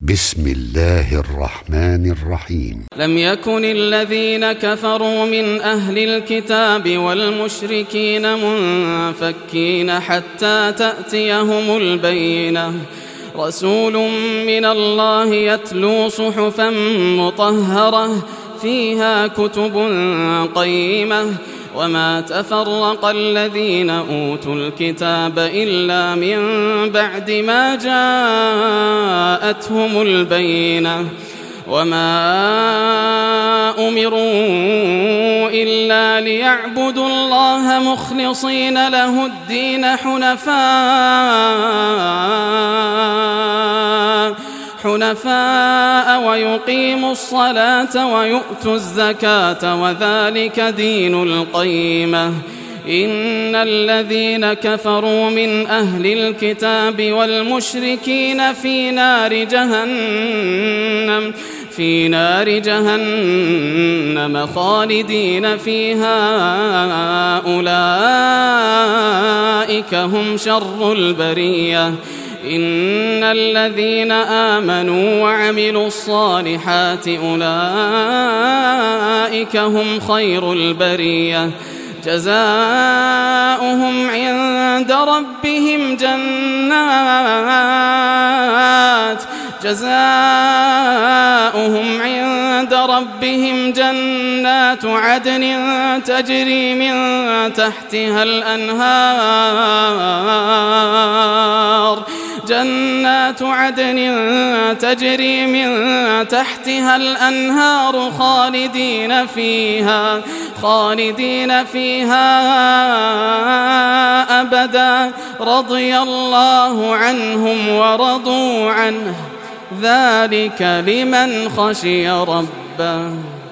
بسم الله الرحمن الرحيم. لم يكن الذين كفروا من أهل الكتاب والمشركين منفكين حتى تأتيهم البينة، رسول من الله يتلو صحفا مطهرة فيها كتب قيمة، وما تفرق الذين أوتوا الكتاب إلا من بعد ما جاءتهم البينة، وما أمروا إلا ليعبدوا الله مخلصين له الدين حنفاء ويقيموا الصلاة ويؤتوا الزكاة وذلك دين القيمة. إن الذين كفروا من أهل الكتاب والمشركين في نار جهنم خالدين فيها، أولئك هم شر البرية. إن الذين آمنوا وعملوا الصالحات أولئك هم خير البرية، جزاؤهم عند ربهم جنات عدن تجري من تحتها الأنهار خالدين فيها أبدا، رضي الله عنهم ورضوا عنه، ذلك لمن خشي ربه.